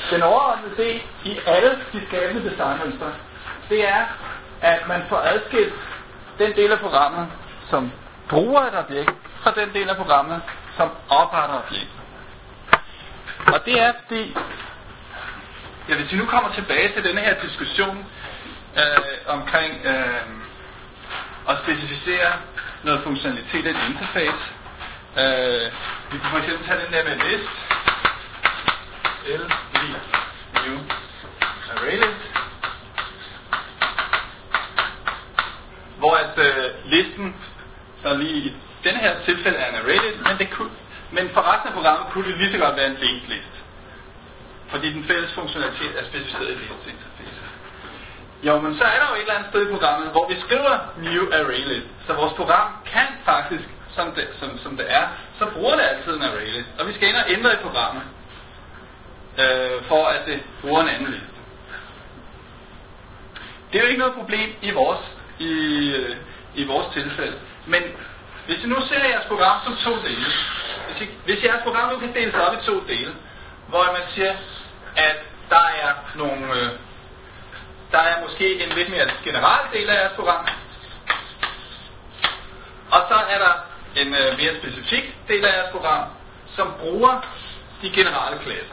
den overordnede idé i alle de skabende designmønstre, det er, at man får adskilt den del af programmet, som bruger et objekt, fra den del af programmet, som opretter objektet. Og det er fordi, hvis vi nu kommer tilbage til denne her diskussion omkring at specificere noget funktionalitet af et interface. Vi kan for eksempel tage den der med list. New ArrayList. Hvor at listen så lige i denne her tilfælde er en ArrayList, men for resten af programmet kunne det lige så godt være en linked list. Fordi den fælles funktionalitet er specificeret i listinterface. Jo, men så er der jo et eller andet sted i programmet, hvor vi skriver new ArrayList. Så vores program kan faktisk, som det er, så bruger det altid en ArrayList. Og vi skal ind og ændre i programmet, for at det bruger en anden liste. Det er jo ikke noget problem i vores tilfælde. Men hvis I nu ser jeres program som to dele, hvis jeres program nu kan deles op i to dele, hvor man siger, at der er måske en lidt mere generel del af jeres program, og så er der en mere specifik del af jeres program, som bruger de generelle klasser.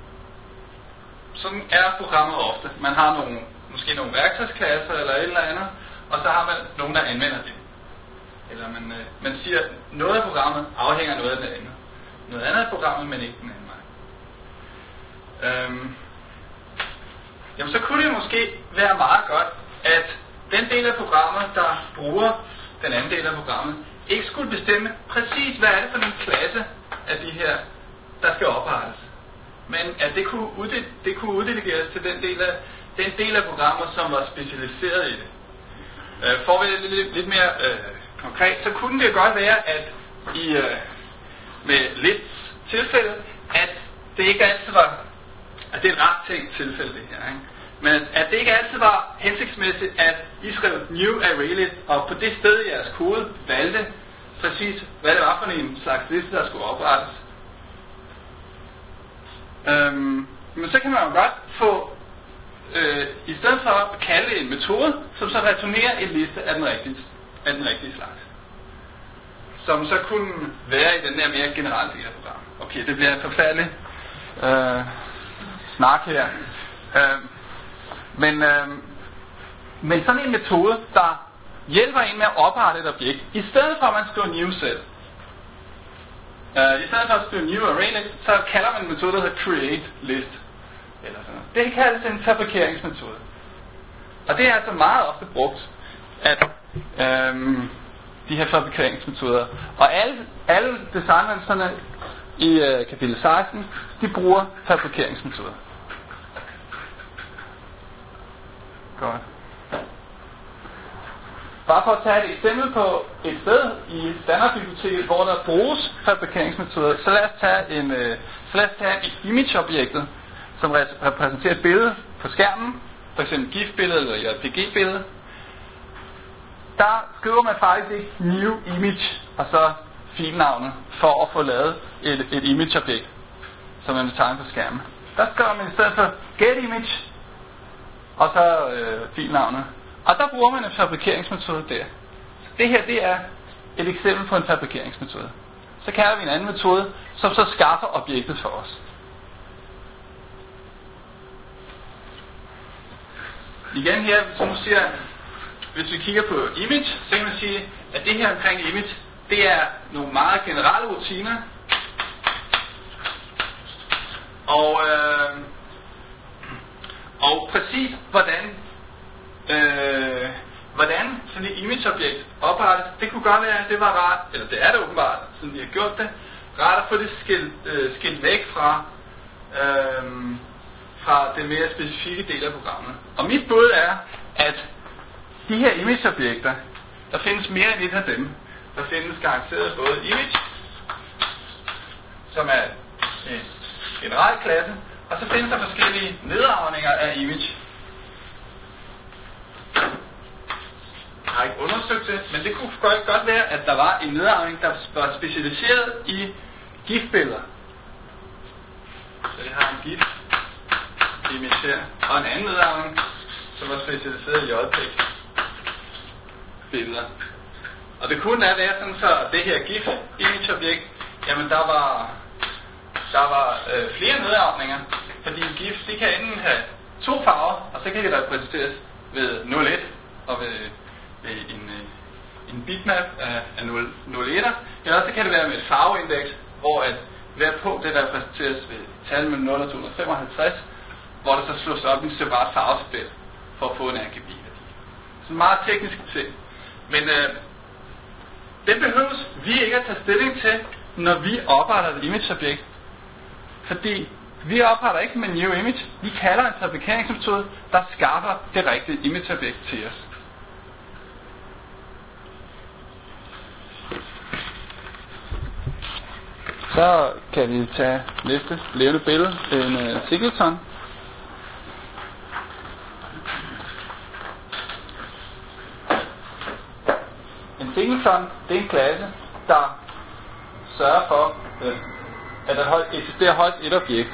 Sådan er programmet ofte. Man har måske nogle værktøjsklasser eller et eller andet, og så har man nogen, der anvender det. Eller man siger, at noget af programmet afhænger af noget af det andet. Noget andet af programmet, men ikke den anden vej. Jamen så kunne det måske være meget godt, at den del af programmet, der bruger den anden del af programmet, ikke skulle bestemme præcis, hvad er det for en klasse af de her, der skal oprettes. Men at det kunne uddelegeres til den del af programmet, som var specialiseret i det. For at være lidt mere konkret, så kunne det godt være, at med lidt tilfælde, at det ikke altid var, at det er et ret tænkt tilfælde det her, ikke? Men at det ikke altid var hensigtsmæssigt, at I skrev new ArrayList, og på det sted i jeres kode valgte præcis, hvad det var for en slags liste, der skulle oprettes. Men så kan man jo godt få, i stedet for at kalde en metode, som så returnerer en liste af den rigtige slags. Som så kunne være i den der mere generelle del af programmet. Okay, det bliver en forfærdelig snak her. Men sådan en metode, der hjælper en med at oprette et objekt, i stedet for at man skriver new selv. I stedet for at skrive new ArrayList, så kalder man en metode, der hedder create list. Eller sådan noget. Det kaldes en fabrikeringsmetode. Og det er altså meget ofte brugt, at de her fabrikeringsmetoder. Og alle designmønstrene i kapitel 16, de bruger fabrikeringsmetoder. Godt. Bare for at tage et eksempel på et sted i standardbiblioteket, hvor der bruges fabrikeringsmetoder, så lad os tage image-objektet, som repræsenterer et billede på skærmen, for eksempel GIF-billede eller JPG-billede. Der skriver man faktisk ikke new image og så filnavnet for at få lavet et image-objekt, som man vil tegne på skærmen. Der skriver man i stedet for get image og så filnavnet. Og der bruger man en fabrikeringsmetode der. Så det her, det er et eksempel på en fabrikeringsmetode. Så kalder vi en anden metode, som så skaffer objektet for os. Igen her, så nu siger, hvis vi kigger på image, så kan man sige, at det her omkring image, det er nogle meget generelle rutiner. Og præcis hvordan sådan et imageobjekt oprettes, det kunne godt være, at det var rart, eller det er det åbenbart, sådan vi har gjort det, rart at få det skilt væk fra den mere specifikke del af programmet. Og mit bud er, at de her imageobjekter, der findes mere end et af dem. Der findes garanteret både image, som er en generel klasse, og så findes der forskellige nedarvninger af image. Jeg har ikke undersøgt det, men det kunne godt være, at der var en nedarvning, der var specialiseret i GIF-billeder. Så jeg har en GIF. image her, og en anden nedarvning, som var specialiseret i JPEG-billeder. Og det kunne være sådan, så det her GIF-image-objekt, jamen der var flere nedarvninger, fordi GIF, det kan enten have 2 farver, og så kan det repræsenteres ved 0,1 og ved en bitmap af 0,1'er, eller så kan det være med et farveindeks, hvor at hver punkt det repræsenteres ved tal mellem 0 og 255, hvor der så slås op i en separat farvetabel for at få en RGB-værdi. Så meget teknisk ting. Men det behøves vi ikke at tage stilling til, når vi opretter et imageobjekt. Fordi vi opretter ikke med new image. Vi kalder en fabrikeringsmetode, der skaffer det rigtige imageobjekt til os. Så kan vi tage næste levende billede, en singleton. En singleton, det er en klasse, der sørger for, at der eksisterer højst et objekt.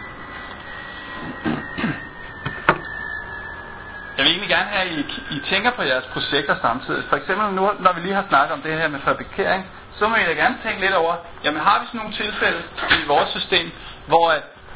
Jeg vil egentlig gerne have, at I tænker på jeres projekter samtidig. For eksempel nu, når vi lige har snakket om det her med fabrikering, så må I da gerne tænke lidt over, jamen har vi sådan nogle tilfælde i vores system, hvor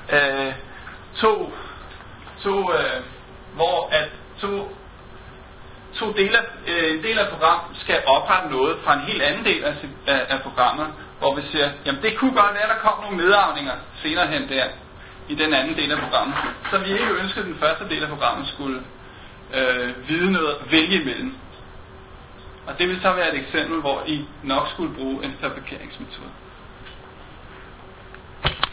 en del af program skal oprette noget fra en helt anden del af programmet, hvor vi siger, jamen det kunne godt være, at der kom nogle nedarvninger senere hen der, i den anden del af programmet, så vi ikke ønskede, at den første del af programmet skulle vide noget at vælge imellem. Og det vil så være et eksempel, hvor I nok skulle bruge en fabrikeringsmetode.